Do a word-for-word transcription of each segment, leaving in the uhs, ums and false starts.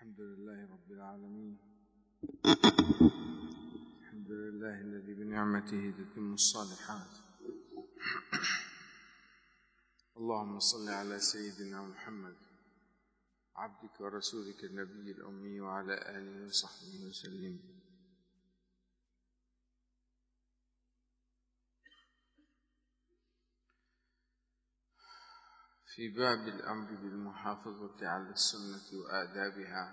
الحمد لله رب العالمين. الحمد لله الذي بنعمته تتم الصالحات. اللهم صل على سيدنا محمد عبدك ورسولك النبي الأمي وعلى آله وصحبه وسلم. في باب الأمر بالمحافظة على السنة وآدابها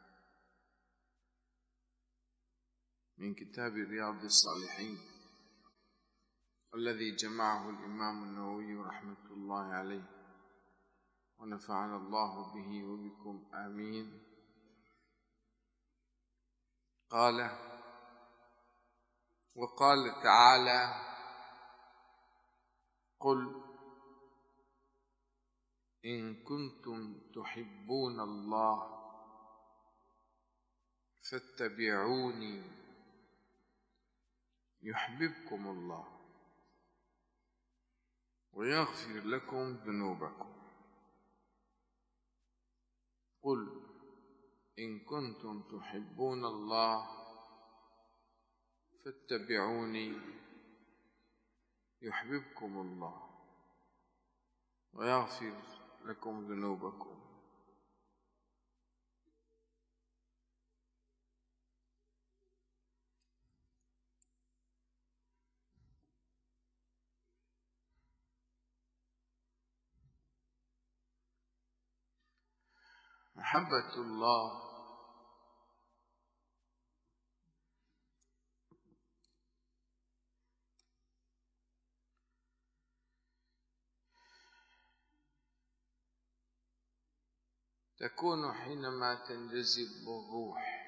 من كتاب رياض الصالحين الذي جمعه الإمام النووي رحمة الله عليه، ونفعنا الله به وبكم آمين. قال: وقال تعالى: قل إن كنتم تحبون الله فاتبعوني يحببكم الله ويغفر لكم ذنوبكم. قل إن كنتم تحبون الله فاتبعوني يحببكم الله ويغفر لكم ذنوبكم. محبة الله تكون حينما تنجذب الروح،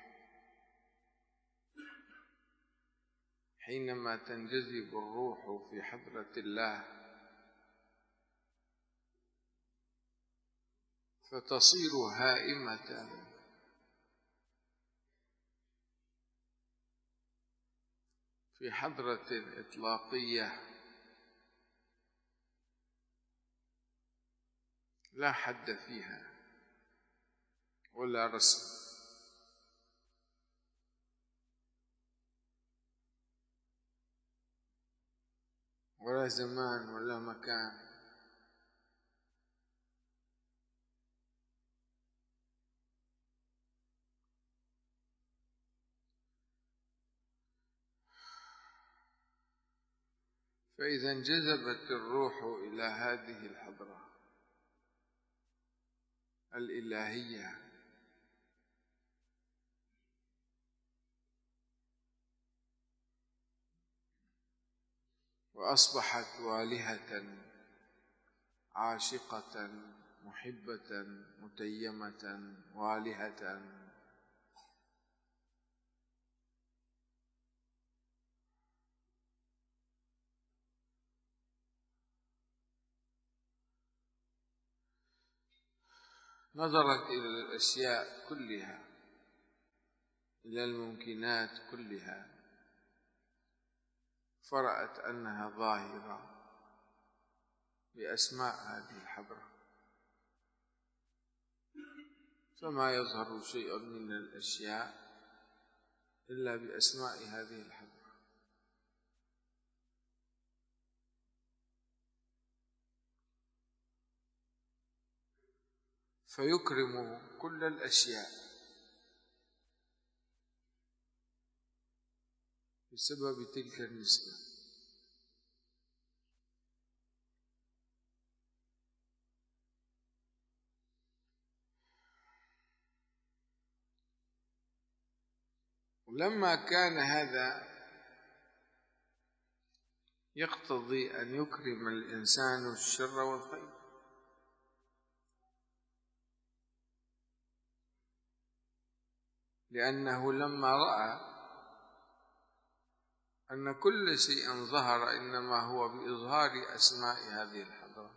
حينما تنجذب الروح في حضرة الله فتصير هائمة في حضرة إطلاقية لا حد فيها ولا رسم، ولا زمان ولا مكان. فإذا انجذبت الروح إلى هذه الحضرة الإلهية وأصبحت والهة عاشقة محبة متيمة والهة، نظرت إلى الأشياء كلها، إلى الممكنات كلها، فرأت أنها ظاهرة بأسماء هذه الحضرة، فما يظهر شيء من الأشياء إلا بأسماء هذه الحضرة. فيكرم كل الأشياء بسبب تلك النسبة. ولما كان هذا يقتضي أن يكرم الإنسان الشر والخير، لأنه لما رأى أن كل شيء ظهر إنما هو بإظهار أسماء هذه الحضرة،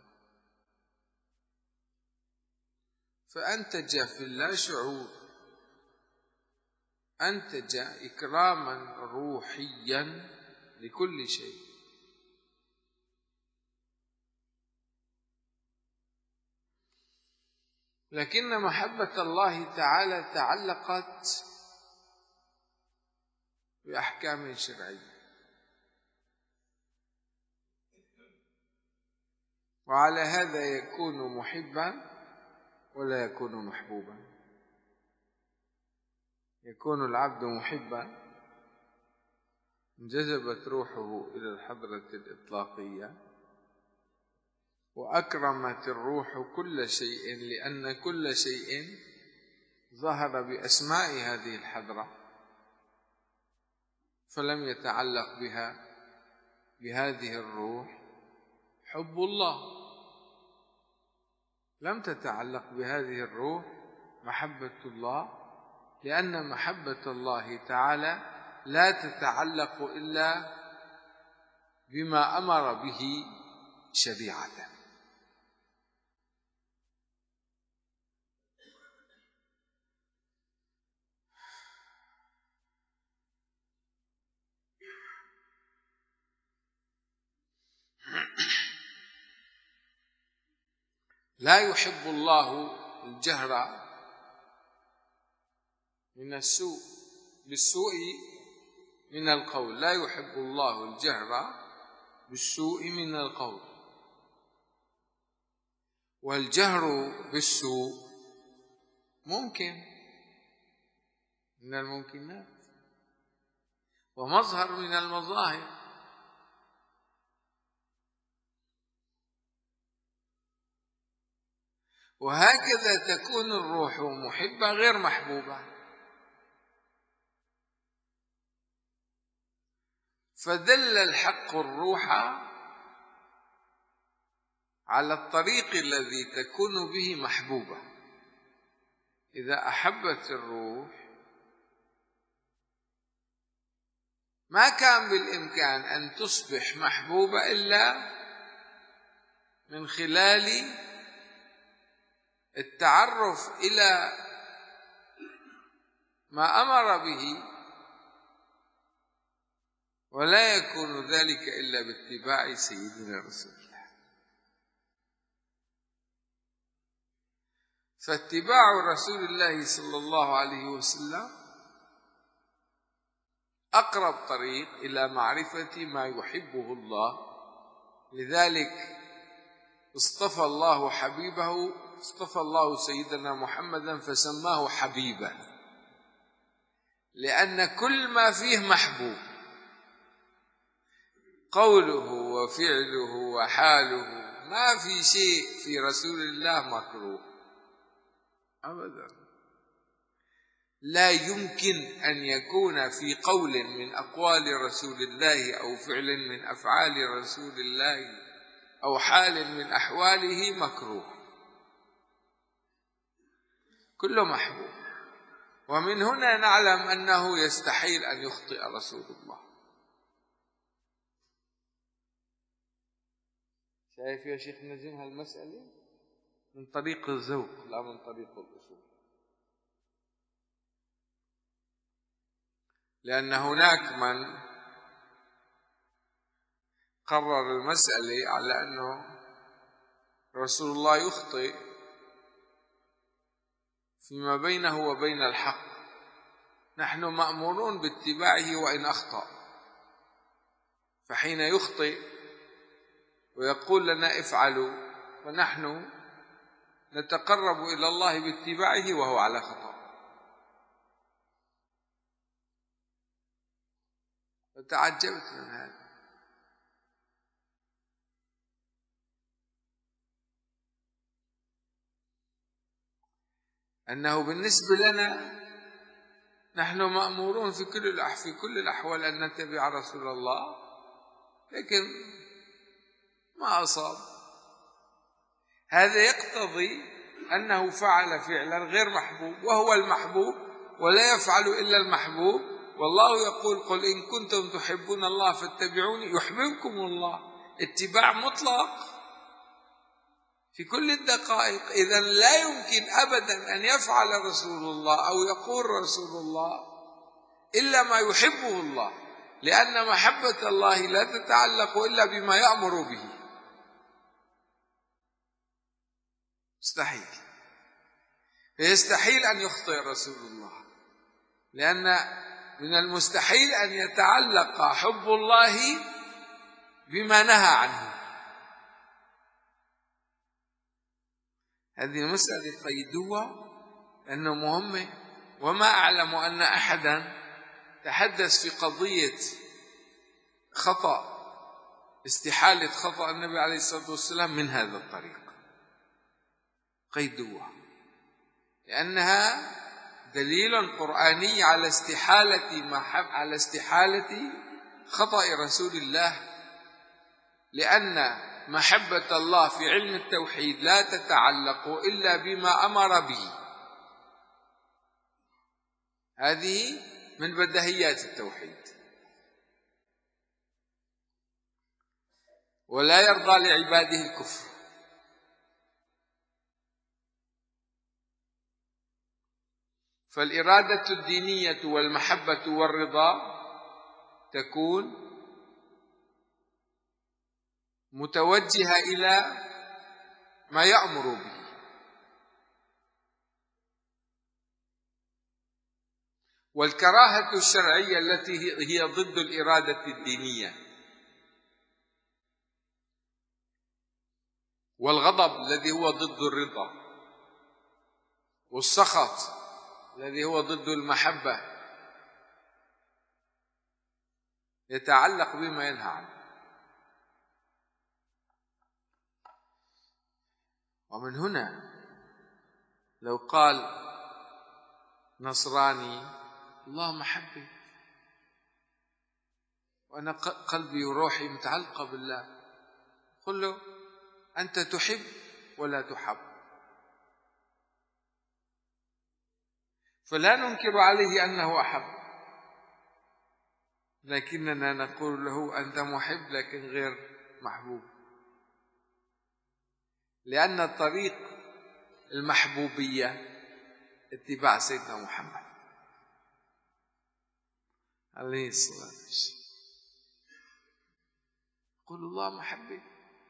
فأنتج في اللاشعور، أنتج إكراما روحيا لكل شيء. لكن محبة الله تعالى تعلقت بأحكام شرعية، وعلى هذا يكون محبا ولا يكون محبوبا. يكون العبد محبا، انجذبت روحه إلى الحضرة الإطلاقية، وأكرمت الروح كل شيء، لأن كل شيء ظهر بأسماء هذه الحضرة، فلم يتعلق بها بهذه الروح حب الله، لم تتعلق بهذه الروح محبة الله، لأن محبة الله تعالى لا تتعلق إلا بما أمر به شريعة. لا يحب الله الجهر من السوء بالسوء من القول، لا يحب الله الجهر بالسوء من القول، والجهر بالسوء ممكن من الممكنات ومظهر من المظاهر. وهكذا تكون الروح محبة غير محبوبة. فدل الحق الروح على الطريق الذي تكون به محبوبة. إذا أحبت الروح ما كان بالإمكان أن تصبح محبوبة إلا من خلال التعرف إلى ما أمر به، ولا يكون ذلك إلا باتباع سيدنا رسول الله. فاتباع رسول الله صلى الله عليه وسلم أقرب طريق إلى معرفة ما يحبه الله. لذلك اصطفى الله حبيبه، اصطفى الله سيدنا محمدا فسماه حبيبا، لأن كل ما فيه محبوب، قوله وفعله وحاله، ما في شيء في رسول الله مكروه أبدا. لا يمكن أن يكون في قول من أقوال رسول الله أو فعل من أفعال رسول الله أو حال من أحواله مكروه، كله محبوب. ومن هنا نعلم أنه يستحيل أن يخطئ رسول الله. شايف يا شيخ نجم هالمسألة من طريق الذوق لا من طريق الأصول، لأن هناك من قرر المسألة على أنه رسول الله يخطئ فيما بينه وبين الحق، نحن مأمورون باتباعه وإن أخطأ. فحين يخطئ ويقول لنا افعلوا، فنحن نتقرب إلى الله باتباعه وهو على خطأ. فتعجبت من هذا. أنه بالنسبة لنا نحن مأمورون في كل في كل الأحوال أن نتبع رسول الله، لكن ما أصاب. هذا يقتضي أنه فعل فعلا غير محبوب وهو المحبوب، ولا يفعل إلا المحبوب. والله يقول قل إن كنتم تحبون الله فاتبعوني يحببكم الله. اتباع مطلق في كل الدقائق. إذن لا يمكن أبدا أن يفعل رسول الله أو يقول رسول الله إلا ما يحبه الله، لأن محبة الله لا تتعلق إلا بما يأمر به. مستحيل. يستحيل أن يخطئ رسول الله، لأن من المستحيل أن يتعلق حب الله بما نهى عنه. هذه المسألة قيدوها لأنه مهمة. وما أعلم أن أحدا تحدث في قضية خطأ، استحالة خطأ النبي عليه الصلاة والسلام من هذا الطريق. قيدوها لأنها دليل قرآني على استحالة محب على استحالة خطأ رسول الله، لأن محبة الله في علم التوحيد لا تتعلق إلا بما أمر به. هذه من بديهيات التوحيد. ولا يرضى لعباده الكفر. فالإرادة الدينية والمحبة والرضا تكون متوجهة إلى ما يأمر به، والكراهة الشرعية التي هي ضد الإرادة الدينية، والغضب الذي هو ضد الرضا، والسخط الذي هو ضد المحبة، يتعلق بما ينهى عنه. ومن هنا لو قال نصراني الله محبة وأنا قلبي وروحي متعلقة بالله، قل له أنت تحب ولا تحب، فلا ننكر عليه أنه أحب، لكننا نقول له أنت محب لكن غير محبوب، لأن طريق المحبوبية اتباع سيدنا محمد عليه الصلاة والسلام. قل الله محبة،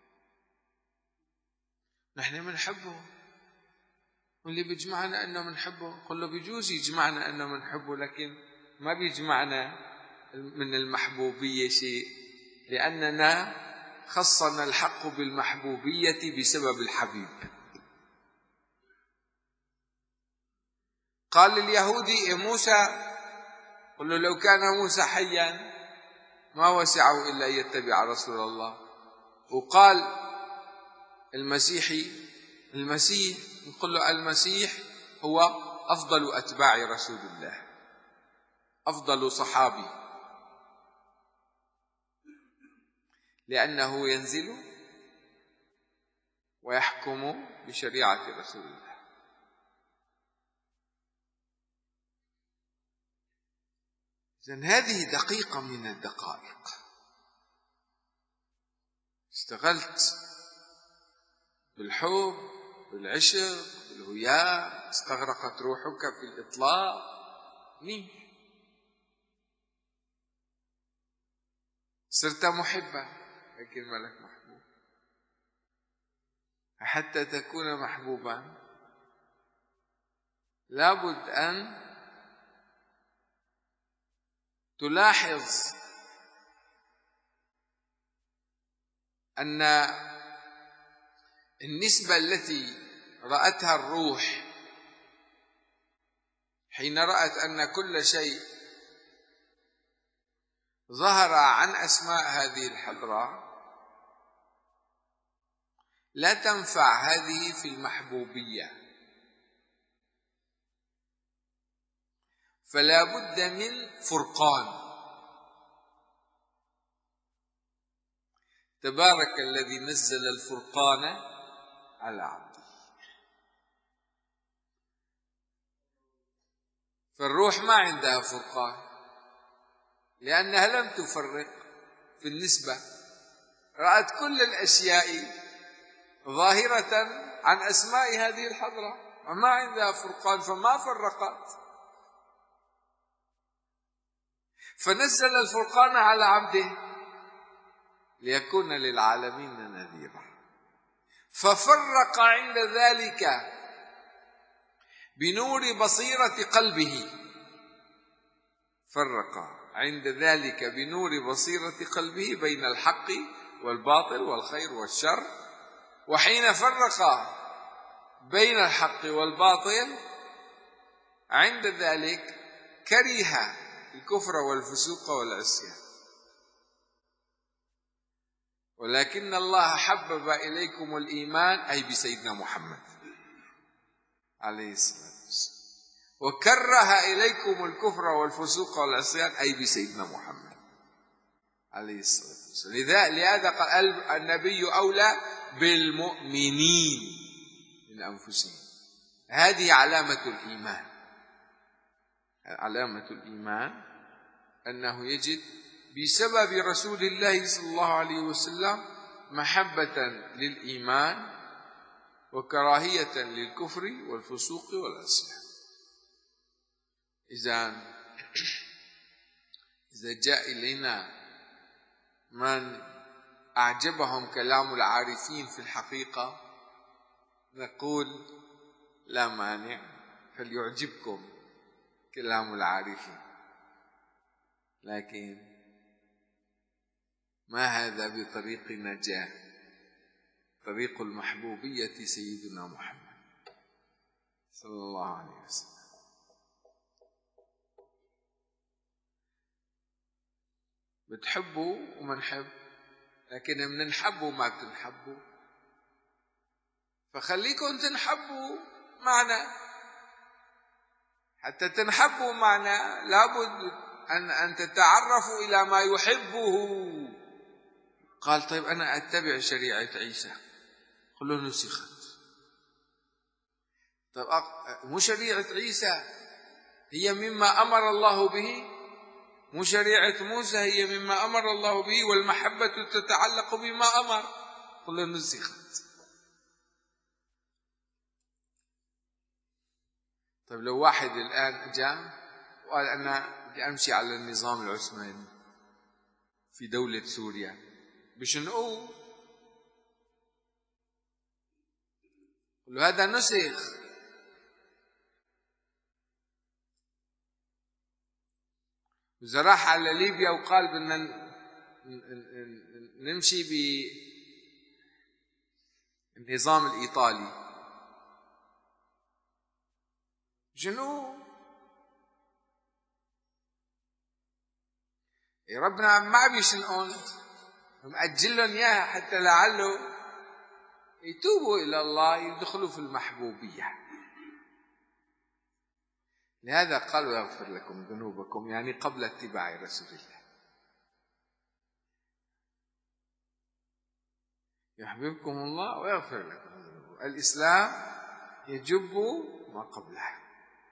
نحن منحبه، واللي بيجمعنا أنه منحبه. قل له بيجوز يجمعنا أنه منحبه، لكن ما بيجمعنا من المحبوبية شيء، لأننا خصنا الحق بالمحبوبية بسبب الحبيب. قال لليهودي موسى، قل له لو كان موسى حيا ما وسعه إلا أن يتبع رسول الله. وقال المسيحي المسيح، نقول له المسيح هو أفضل أتباع رسول الله، أفضل صحابي، لأنه ينزل ويحكم بشريعة رسول الله. إذن هذه دقيقة من الدقائق. اشتغلت بالحب بالعشق بالهيام، استغرقت روحك في الإطلاق، مين صرت محبا لكن ملك محبوب. حتى تكون محبوبا لابد أن تلاحظ أن النسبة التي رأتها الروح حين رأت أن كل شيء ظهر عن أسماء هذه الحضرة لا تنفع هذه في المحبوبية، فلا بد من فرقان. تبارك الذي نزل الفرقان على عبده. فالروح ما عندها فرقان لأنها لم تفرق في النسبة، رأت كل الأشياء ظاهرة عن أسماء هذه الحضرة وما عندها فرقان، فما فرقت. فنزل الفرقان على عبده ليكون للعالمين نذيرا، ففرق عند ذلك بنور بصيرة قلبه، فرق عند ذلك بنور بصيرة قلبه بين الحق والباطل والخير والشر. وحين فرق بين الحق والباطل عند ذلك كره الكفر والفسوق والعصيان، ولكن الله حبب إليكم الإيمان أي بسيدنا محمد عليه الصلاة والسلام، وكره إليكم الكفر والفسوق والعصيان أي بسيدنا محمد عليه الصلاة والسلام. لهذا قال النبي أولى بالمؤمنين من أنفسهم. هذه علامة الإيمان. علامة الإيمان أنه يجد بسبب رسول الله صلى الله عليه وسلم محبة للإيمان وكراهية للكفر والفسوق والعصيان. إذا إذا جاء إلينا من أعجبهم كلام العارفين في الحقيقة نقول لا مانع، فليعجبكم كلام العارفين، لكن ما هذا بطريق النجاة. طريق المحبوبية سيدنا محمد صلى الله عليه وسلم. بتحبوا ومنحب، لكن من نحبوا ما بتنحبوا، فخليكم تنحبوا معنا. حتى تنحبوا معنا لابد أن أن تتعرفوا إلى ما يحبه. قال طيب أنا أتبع شريعة عيسى، قل له نسخت. طيب مو شريعة عيسى هي مما أمر الله به؟ مو شريعة موسى هي مما أمر الله به؟ والمحبة تتعلق بما أمر، قل له نسخت. طيب لو واحد الآن جاء وقال أنا بدي أمشي على النظام العثماني في دولة سوريا، بشنقوه؟ قل له هذا نسخ. إذا راح على ليبيا وقال بدنا نمشي بالنظام الإيطالي، شنو؟ يا ربنا ما بيشنقون، مأجلهم إياها حتى لعله يتوبوا إلى الله يدخلوا في المحبوبية. لهذا قال ويغفر لكم ذنوبكم، يعني قبل اتباع رسول الله. يحببكم الله ويغفر لكم ذنوبكم. الإسلام يجب ما قبله.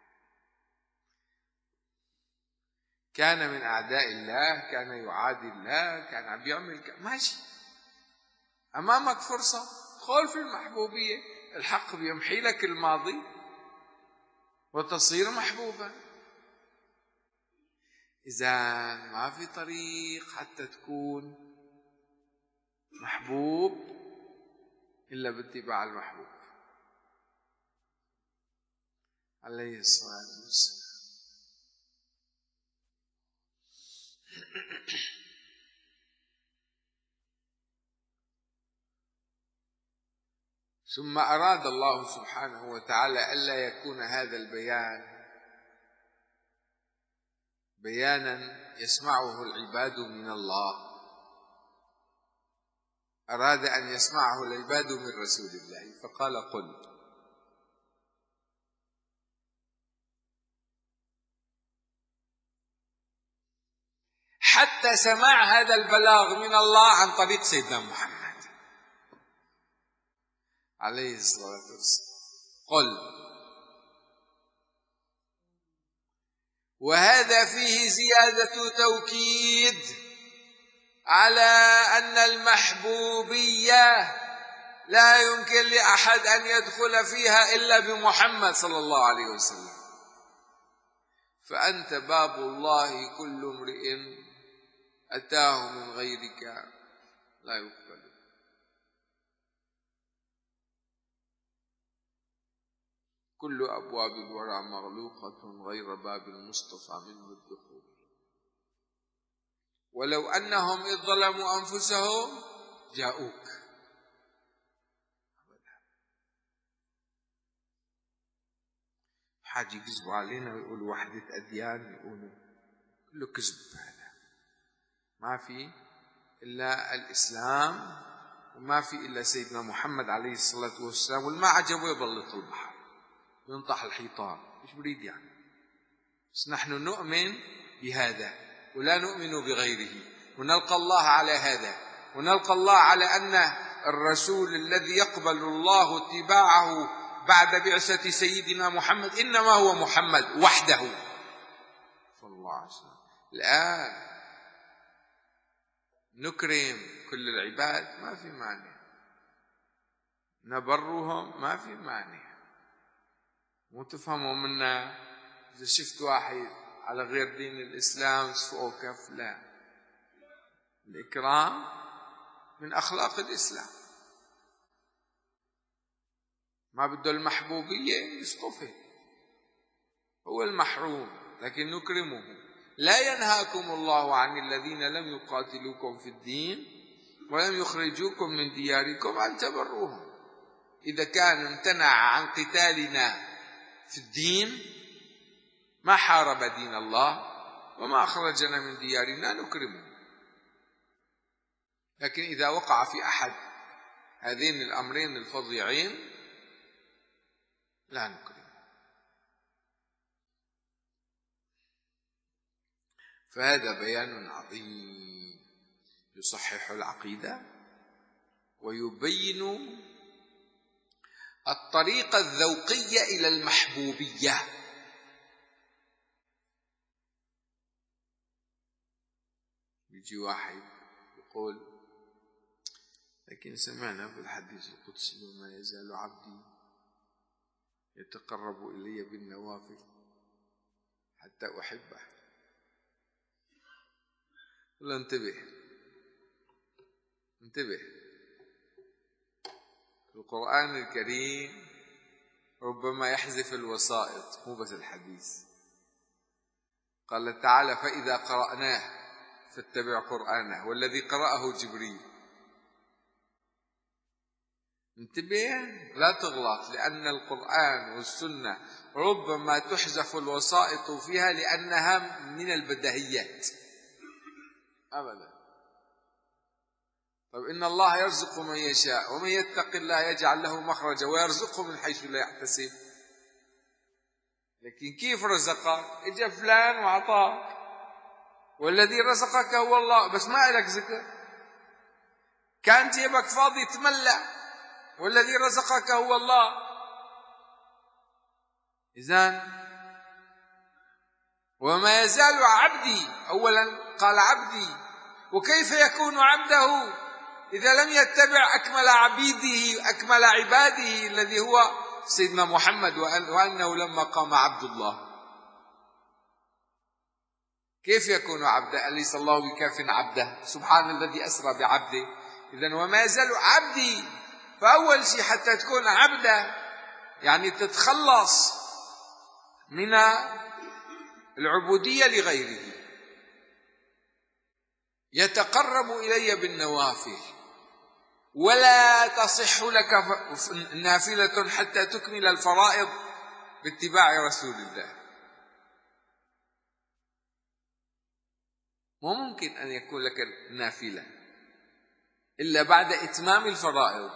كان من أعداء الله، كان يعادي الله، كان عم يعمل ماشي، أمامك فرصة دخل في المحبوبية. الحق بيمحي لك الماضي وتصير محبوبا. إذا ما في طريق حتى تكون محبوب إلا باتباع المحبوب عليه الصلاة والسلام. ثم أراد الله سبحانه وتعالى ألا يكون هذا البيان بيانا يسمعه العباد من الله، أراد أن يسمعه العباد من رسول الله، فقال قل. حتى سماع هذا البلاغ من الله عن طريق سيدنا محمد عليه الصلاة والسلام. قل. وهذا فيه زيادة توكيد على أن المحبوبية لا يمكن لأحد أن يدخل فيها إلا بمحمد صلى الله عليه وسلم. فأنت باب الله، كل امرئ أتاه من غيرك لا يقبل. كل أبواب الورى مغلوقة غير باب المصطفى منه الدخول. ولو أنهم إذ ظلموا أنفسهم جاءوك. حاجة يكذبوا علينا ويقولوا وحدة أديان، يقولوا كله كذب. هذا ما في إلا الإسلام وما في إلا سيدنا محمد عليه الصلاة والسلام، والما عجبه يبلط البحر وينطح الحيطان. إيش بريد يعني؟ بس نحن نؤمن بهذا ولا نؤمن بغيره، ونلقى الله على هذا، ونلقى الله على أن الرسول الذي يقبل الله اتباعه بعد بعثة سيدنا محمد إنما هو محمد وحده صلى الله عليه وسلم. الآن نكرم كل العباد ما في مانع، نبرهم ما في مانع. مو تفهموا منا إذا شفت واحد على غير دين الإسلام سفقه كف، لا، الإكرام من أخلاق الإسلام. ما بده المحبوبية يسقفه، هو المحروم، لكن نكرمه. لا ينهاكم الله عن الذين لم يقاتلوكم في الدين ولم يخرجوكم من دياركم أن تبروهم. إذا كان امتنع عن قتالنا في الدين ما حارب دين الله وما أخرجنا من ديارنا نكرمه. لكن إذا وقع في أحد هذين الأمرين الفظيعين لا نكرمه. فهذا بيان عظيم يصحح العقيدة ويبين الطريقة الذوقية إلى المحبوبية. يجي واحد يقول لكن سمعنا في الحديث القدسي وما يزال عبدي يتقرب إلي بالنوافل حتى أحبه. قل انتبه انتبه، القرآن الكريم ربما يحذف الوسائط مو بس الحديث. قال تعالى فإذا قرأناه فاتبع قرآنه، والذي قرأه جبريل. انتبه لا تغلط، لأن القرآن والسنة ربما تحذف الوسائط فيها لأنها من البديهيات أبدا. طيب إن الله يرزق من يشاء ومن يتق الله يجعل له مخرجا ويرزقه من حيث لا يحتسب. لكن كيف رزقك؟ إجا فلان وعطاك، والذي رزقك هو الله، بس ما إلك ذكر. كان جيبك فاضي تملأ، والذي رزقك هو الله. إذن وما يزال عبدي، أولا قال عبدي، وكيف يكون عبده إذا لم يتبع أكمل عبيده أكمل عباده الذي هو سيدنا محمد، وأنه لما قام عبد الله كيف يكون عبدا؟ أليس الله بكاف عبده؟ سبحان الذي أسرى بعبده. إذن وما يزال عبدي، فأول شيء حتى تكون عبدا يعني تتخلص من العبودية لغيره. يتقرب إلي بالنوافل، ولا تصح لك نافلة حتى تكمل الفرائض باتباع رسول الله. مو ممكن أن يكون لك نافلة إلا بعد إتمام الفرائض.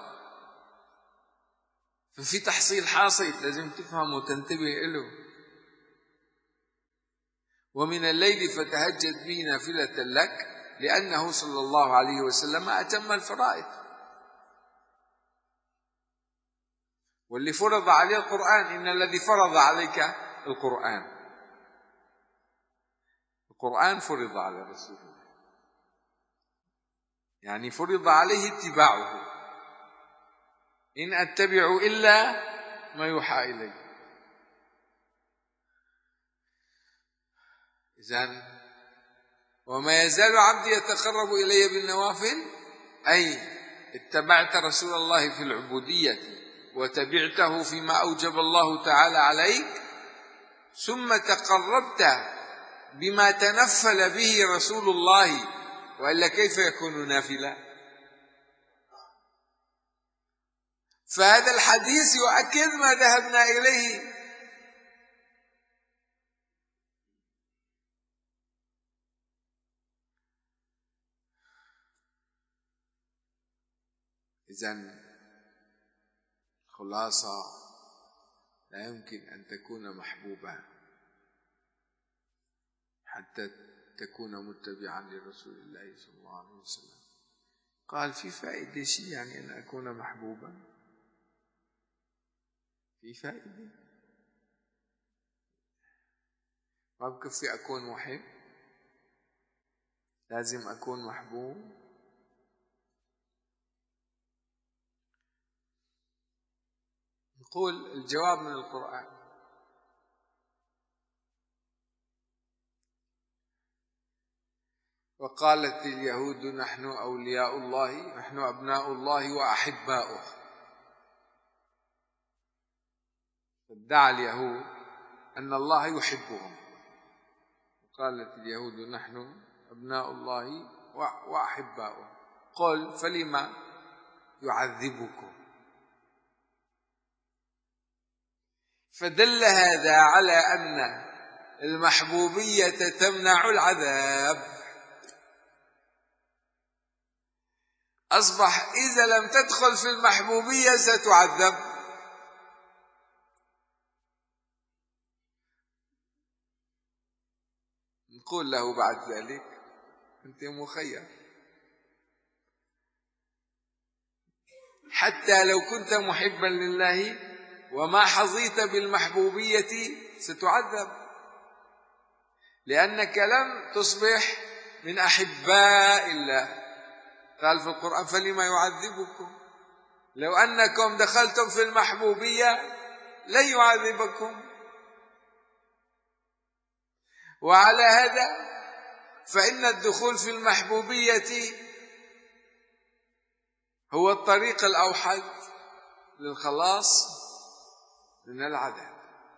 ففي تحصيل حاصل لازم تفهم وتنتبه له. ومن الليل فتهجد به نافلة لك، لأنه صلى الله عليه وسلم أتم الفرائض. واللي فرض عليه القرآن، إن الذي فرض عليك القرآن، القرآن فرض على رسول الله، يعني فرض عليه اتباعه. إن أتبع إلا ما يوحى إلي. إذن وما يزال عبدي يتقرب إلي بالنوافل، أي اتبعت رسول الله في العبودية وتبعته فيما أوجب الله تعالى عليك، ثم تقربت بما تنفل به رسول الله، وإلا كيف يكون نافلة؟ فهذا الحديث يؤكد ما ذهبنا إليه. إذن خلاصة، لا يمكن أن تكون محبوبا حتى تكون متبعا لرسول الله صلى الله عليه وسلم. قال في فائدة شيء يعني أن أكون محبوبا؟ في فائدة؟ ما بكفي أكون محب، لازم أكون محبوب. نقول الجواب من القرآن. وقالت اليهود نحن أولياء الله، نحن أبناء الله وأحباؤه. ادعى اليهود أن الله يحبهم. وقالت اليهود نحن أبناء الله وأحباؤه. قل فلما يعذبكم؟ فدل هذا على أن المحبوبية تمنع العذاب. أصبح إذا لم تدخل في المحبوبية ستعذب. نقول له بعد ذلك أنت مخير، حتى لو كنت محبا لله وما حظيت بالمحبوبية ستعذب، لأنك لم تصبح من أحباء الله. قال في القرآن فلما يعذبكم؟ لو أنكم دخلتم في المحبوبية لن يعذبكم. وعلى هذا فإن الدخول في المحبوبية هو الطريق الأوحد للخلاص من العذاب.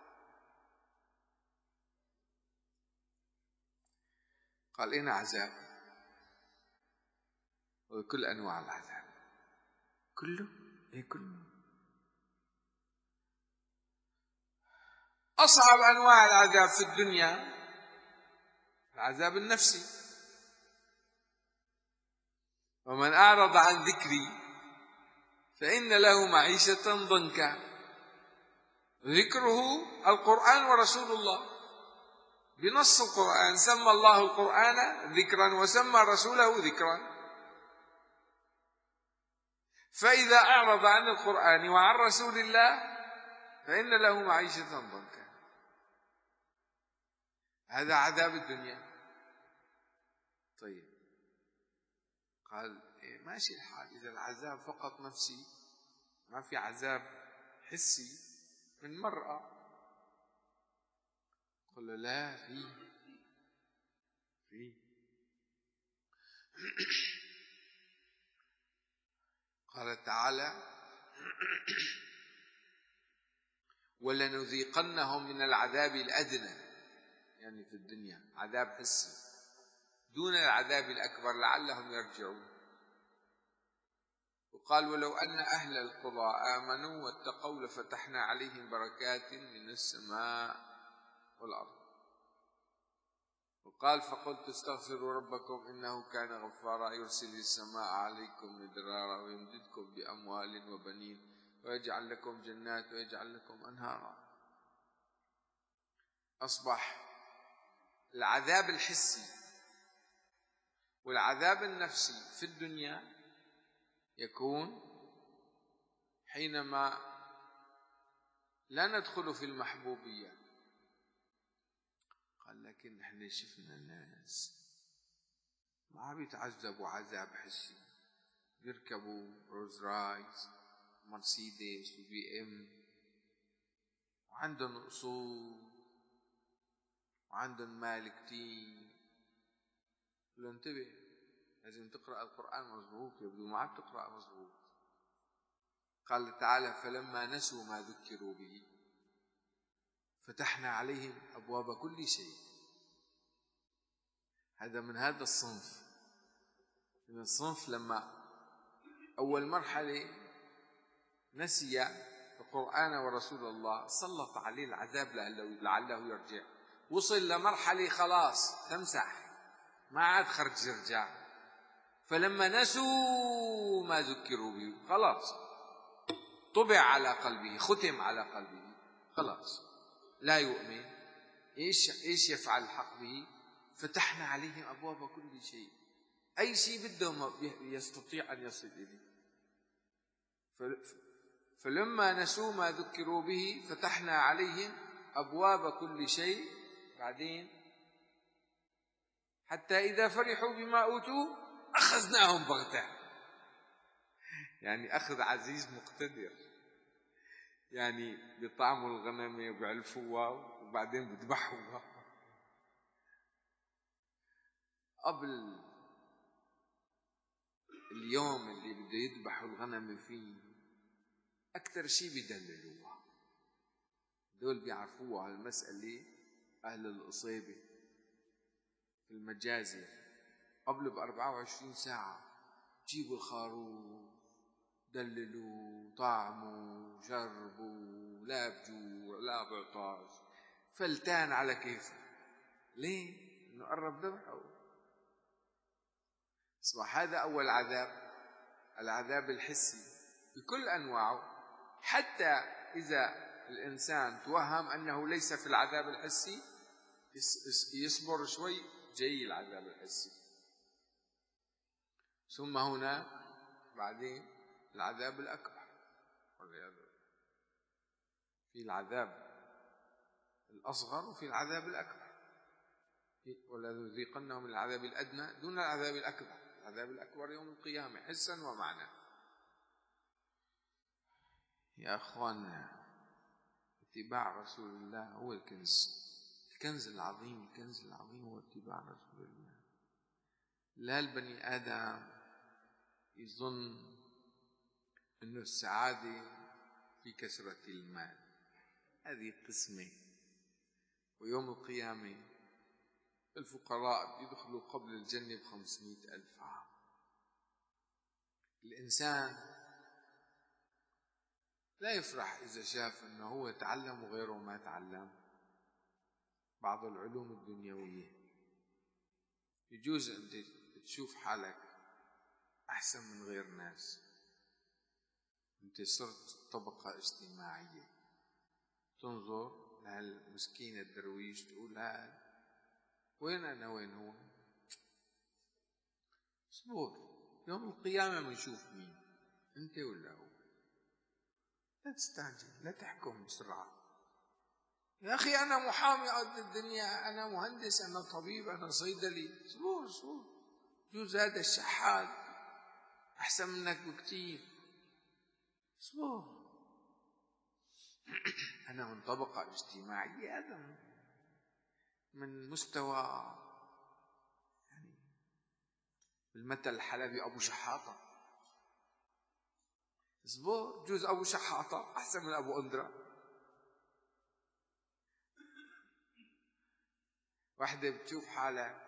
قال إن عذاب، وكل أنواع العذاب كله، إيه كله. أصعب أنواع العذاب في الدنيا العذاب النفسي. ومن أعرض عن ذكري فإن له معيشة ضنكا. ذكره القرآن ورسول الله بنص القرآن. سمى الله القرآن ذكرا وسمى رسوله ذكرا. فإذا أعرض عن القرآن وعن رسول الله فإن له معيشة ضنكا. هذا عذاب الدنيا. طيب قال إيه ماشي الحال، إذا العذاب فقط نفسي ما في عذاب حسي من مرأة؟ قل لا، في في قال تعالى ولنذيقنهم من العذاب الأدنى، يعني في الدنيا عذاب حسي دون العذاب الأكبر لعلهم يرجعون. وقال ولو أن أهل القرى آمنوا واتقوا لفتحنا عليهم بركات من السماء والأرض. وقال فقلت استغفروا ربكم إنه كان غفارا يرسل السماء عليكم مدرارا ويمددكم بأموال وبنين ويجعل لكم جنات ويجعل لكم أنهارا. أصبح العذاب الحسي والعذاب النفسي في الدنيا يكون حينما لا ندخل في المحبوبية. قال لكن احنا شفنا الناس ما بيتعذبوا عذاب حسي، بيركبوا روز رايس مرسيدس وبي ام وعندهم اصول وعندهم مال كتير. قل انتبه، لازم تقرأ القرآن مظبوط، يبدو ما عم تقرأ مظبوط. قال تعالى فلما نسوا ما ذكروا به فتحنا عليهم أبواب كل شيء. هذا من هذا الصنف، من الصنف لما أول مرحلة نسي القرآن ورسول الله سلط عليه العذاب لعله يرجع. وصل لمرحلة خلاص تمسح، ما عاد خرج يرجع. فلما نسوا ما ذكروا به خلاص طبع على قلبه، ختم على قلبه، خلاص لا يؤمن. ايش ايش يفعل الحق به؟ فتحنا عليهم ابواب كل شيء، اي شيء بدهم يستطيع ان يصل اليه. فلما نسوا ما ذكروا به فتحنا عليهم ابواب كل شيء. بعدين حتى اذا فرحوا بما اوتوا اخذناهم بغتة، يعني اخذ عزيز مقتدر، يعني بيطعموا الغنم وبيعلفوها وبعدين بيذبحوها. قبل اليوم اللي بده يذبحوا الغنم فيه أكثر شيء بيدللوها، دول بيعرفوها هالمسألة أهل الأصيبة في المجازر. قبل بأربعة وعشرين ساعة جيبوا الخروف، دللوا، طعموا، شربوا، لا بجوع لا بعطاش، فلتان على كيفه. ليه؟ إنه قرب ذبحه. أصبح هذا أول عذاب، العذاب الحسي بكل أنواعه. حتى إذا الإنسان توهم أنه ليس في العذاب الحسي يصبر شوي، جاي العذاب الحسي. ثم هنا بعدين العذاب الأكبر، في العذاب الأصغر وفي العذاب الأكبر. ولنذيقنهم من العذاب الأدنى دون العذاب الأكبر. العذاب الأكبر يوم القيامة حسا ومعنى. يا أخوان، اتباع رسول الله هو الكنز، الكنز العظيم. الكنز العظيم هو اتباع رسول الله. لا البني آدم يظن أن السعادة في كثرة المال، هذه قسمة. ويوم القيامة الفقراء يدخلوا قبل الجنة بخمسمائة ألف عام. الإنسان لا يفرح إذا شاف أنه هو تعلم وغيره ما تعلم بعض العلوم الدنيوية. يجوز أنت تشوف حالك أحسن من غير ناس، أنت صرت طبقة اجتماعية، تنظر لهالمسكين الدرويش تقول هذا وين أنا وين هو. اصبر، يوم القيامة بنشوف مين أنت ولا هو. لا تستعجل، لا تحكم بسرعة. يا أخي أنا محامي قد الدنيا، أنا مهندس، أنا طبيب، أنا صيدلي. اصبر اصبر، جوز هذا الشحات أحسن منك بكتير. اصبر. أنا من طبقة اجتماعية، هذا من مستوى، يعني بالمثل الحلبي أبو شحاطة. اصبر، جوز أبو شحاطة أحسن من أبو أندرة. واحدة بتشوف حالها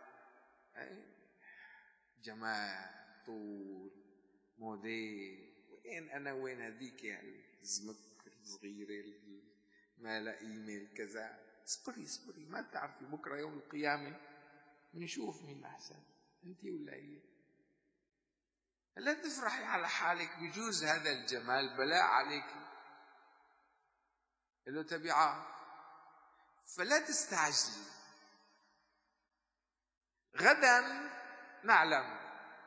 جمال، طول، موديل، وين أنا وين هذيك يعني الزمك الصغيرة ما لا قيمة كذا. اصبري اصبري، ما بتعرفي بكرة يوم القيامة بنشوف مين أحسن، أنت ولا هي. لا تفرحي على حالك، بجوز هذا الجمال بلاء عليك له تبعات، فلا تستعجلي. غدا نعلم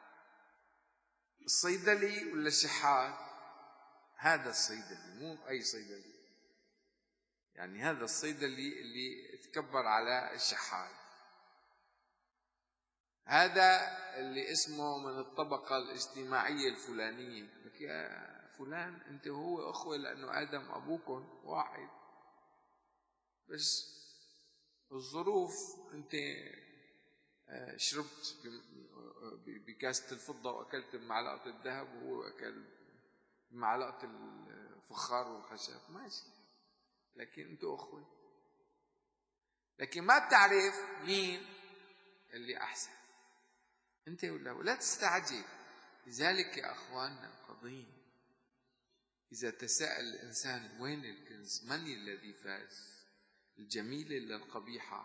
الصيدلي ولا الشحات. هذا الصيدلي مو أي صيدلي، يعني هذا الصيدلي اللي تكبر على الشحات، هذا اللي اسمه من الطبقة الاجتماعية الفلانية. لك يا فلان أنت وهو أخوة لأنه آدم أبوكم واحد، بس الظروف أنت شربت بكاسة الفضة وأكلت بمعلقة الذهب وهو أكل معلقة الفخار والخشب ماشي، لكن انتوا اخوة. لكن ما بتعرف مين اللي احسن، انت ولا ولا تستعجل. لذلك يا اخواننا القضية اذا تساءل الانسان وين الكنز، من الذي فاز، الجميلة ولا القبيحة؟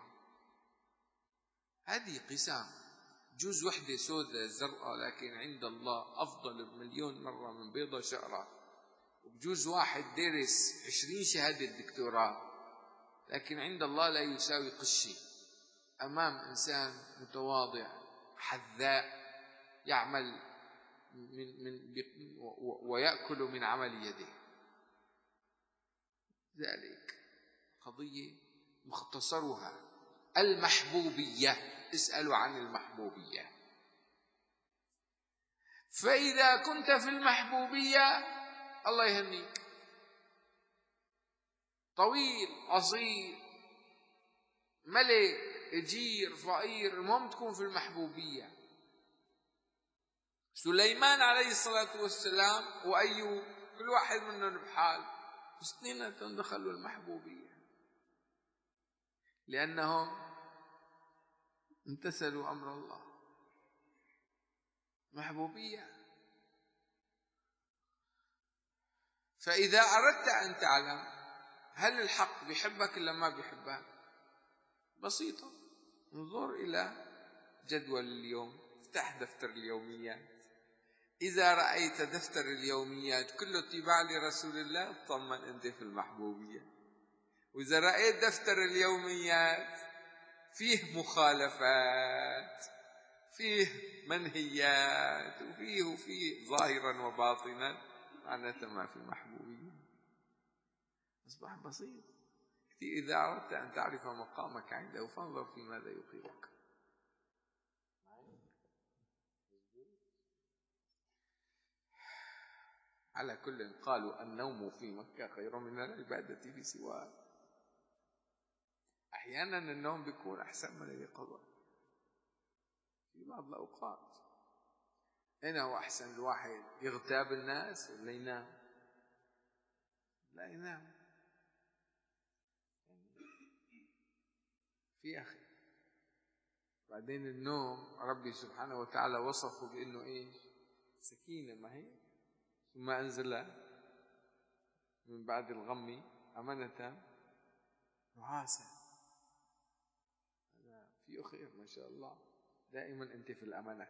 هذه قسام. جوز وحدة سوداء زرقاء لكن عند الله أفضل بمليون مرة من بيضة شقرة، وبجوز واحد درس عشرين شهادة دكتوراه لكن عند الله لا يساوي قشي أمام إنسان متواضع حذاء يعمل من من ويأكل من عمل يده. ذلك قضية مختصرها المحبوبية. اسألوا عن المحبوبية. فإذا كنت في المحبوبية الله يهنيك، طويل قصير ملك اجير فقير، المهم تكون في المحبوبية. سليمان عليه الصلاة والسلام وأيوب كل واحد منهم بحال، اثنيناتهم دخلوا المحبوبية لأنهم امتثلوا أمر الله. محبوبية. فإذا أردت أن تعلم هل الحق بيحبك إلا ما بيحبك، بسيطة، انظر إلى جدول اليوم، افتح دفتر اليوميات. إذا رأيت دفتر اليوميات كله اتباع لرسول الله اطمن أنت في المحبوبية. وإذا رأيت دفتر اليوميات فيه مخالفات، فيه منهيات، وفيه وفيه ظاهرا وباطنا، معناتها ما في محبوبية. أصبح بسيط. إذا أردت أن تعرف مقامك عنده فانظر في ماذا يقيمك. على كل قالوا النوم في مكة خير من العبادة في سواه. أحيانا النوم بيكون أحسن من اليقظة في بعض الأوقات. أين هو أحسن؟ الواحد يغتاب الناس ولا ينام؟ لا ينام. في أخي بعدين النوم ربي سبحانه وتعالى وصفه بأنه إيش؟ سكينة، ما هي؟ ثم أنزل من بعد الغم أمنة نعاسا. هذا في خير ما شاء الله، دائما أنت في الأمانة.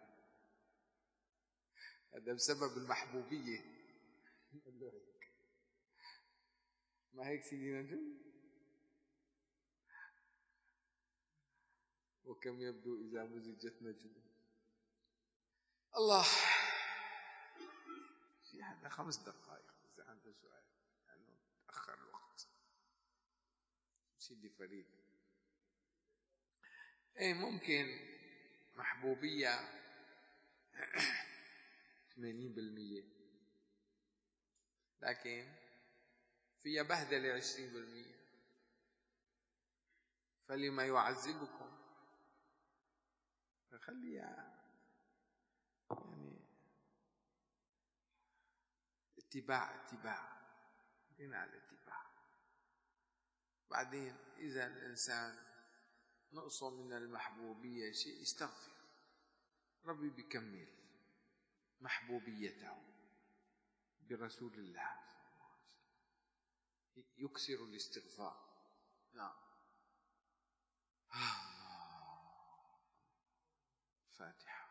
هذا بسبب المحبوبية. ما هيك سيدي نجم؟ وكم يبدو إذا مزجت نجم. الله. في هذا خمس دقائق إذا عنده سؤال لأنه تأخر الوقت. سيدي فريد. إيه ممكن محبوبية ثمانين بالمية لكن فيها بهدلة عشرين بالمية. فلما يعذبكم فخليها يعني اتباع اتباع بناء على الاتباع. بعدين إذا الإنسان نقصه من المحبوبية شيء يستغفر، ربي بيكمل محبوبيته برسول الله، يكسر الاستغفار. نعم. فاتحة.